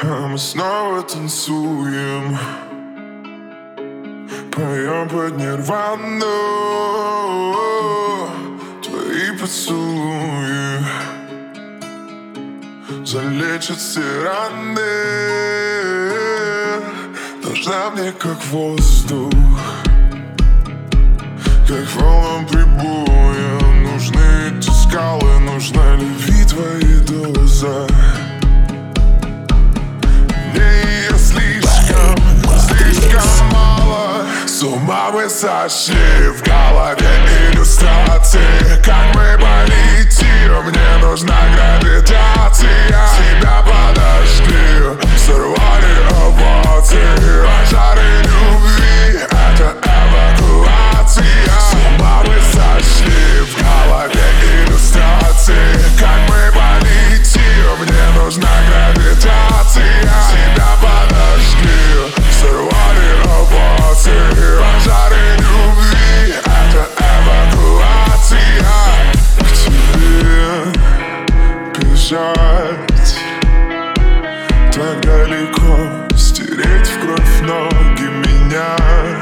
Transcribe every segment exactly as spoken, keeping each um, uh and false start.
А мы снова танцуем, поем под нирвану. Твои поцелуи залечат все раны. Нужна мне как воздух, как волнам прибоя. Нужны эти скалы, нужна любви твои глаза. Мне ее слишком, слишком мало. С ума мы сошли, в голове иллюстрации. Как мы полетим, мне нужна гравитация. Тебя подожди, сорвали овации. Пожары любви, это эвакуация. С ума мы сошли, в голове иллюстрации. Как мы полетим, мне нужна гравитация. Тебя подожди, сорвали овации. Пожары любви, это эвакуация. К тебе бежать так далеко, стереть в кровь ноги, меня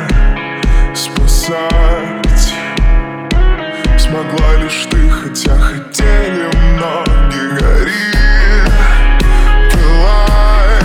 спасать смогла лишь ты, хотя хотели многие. Гори, пылай,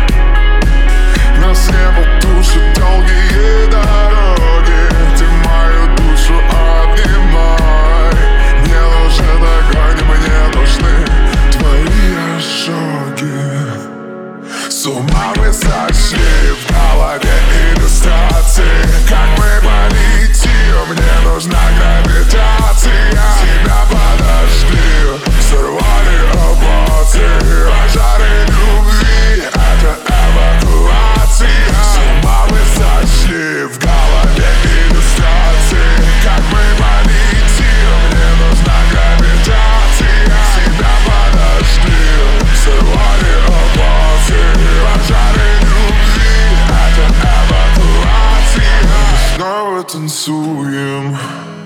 нас небо тушит долгие дороги. Ты мою душу обнимай. Мне нужен огонь, мне нужны твои ожоги. С ума мы сошли, в голове иллюстрации. Как мы полетим, мне нужна гравитация. Тебя подожди, сорвали овации. Пожары любви, это эвакуация. С ума мы сошли, в голове иллюстрации. Как мы полетим, мне нужна гравитация. Тебя подожди, сорвали овации. Пожары любви, это эвакуация. Мы снова танцуем,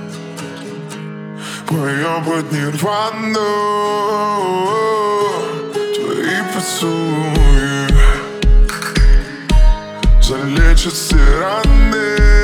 поем под нирвану. Твои поцелуи залечат все раны.